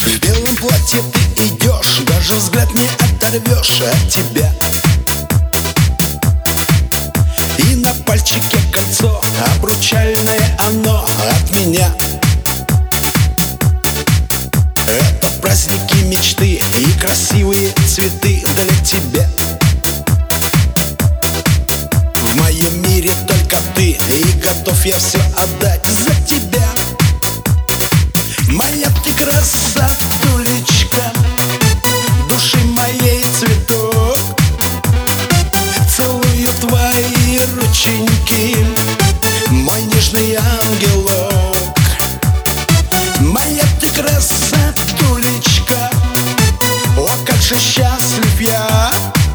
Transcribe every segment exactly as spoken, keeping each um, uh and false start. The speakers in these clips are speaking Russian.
В белом платье ты идешь, даже взгляд не оторвешь от тебя. И на пальчике кольцо, обручальное оно от меня. Это праздники мечты и красивые цветы для тебя. В моем мире только ты, и готов я все отдать за тебя. Моя ты красотулечка, души моей цветок. Целую твои рученьки, мой нежный ангелок. Моя ты красотулечка, о, как же счастлив я.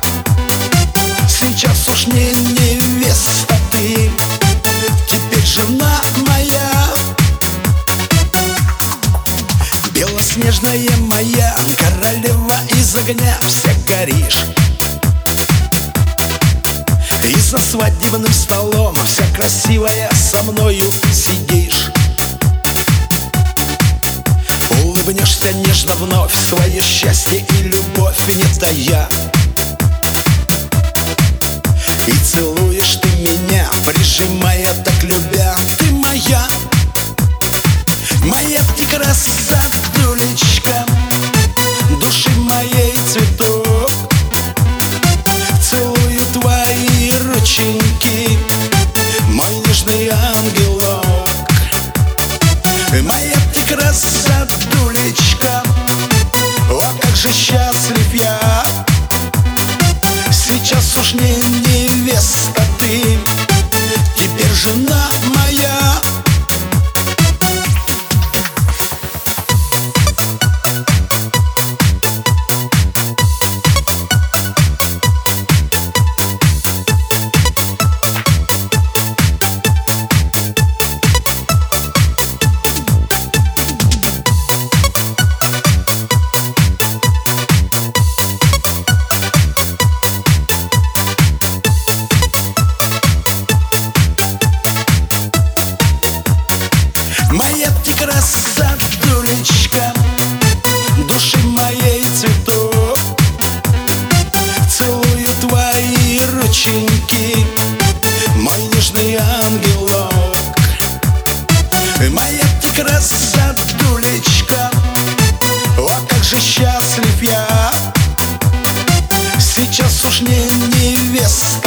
Сейчас уж не невеста ты, теперь жена моя. Белоснежная моя королева из огня, вся горишь. И за свадебным столом вся красивая со мною сидишь. Улыбнешься нежно вновь, свое счастье и любовь не тая. И целуешь ты меня, прижимая, так любя. Ты моя, моя ты красотулечка, души моей цветок. Целую твои рученьки, мой нежный ангелок. Моя ты красотулечка, о, как же счастлив я. Сейчас уж не невеста ты, теперь жена моя. Моя ты красотулечка, души моей цветок. Целую твои рученьки, мой нежный ангелок. Моя ты красотулечка, о, как же счастлив я. Сейчас уж не невеста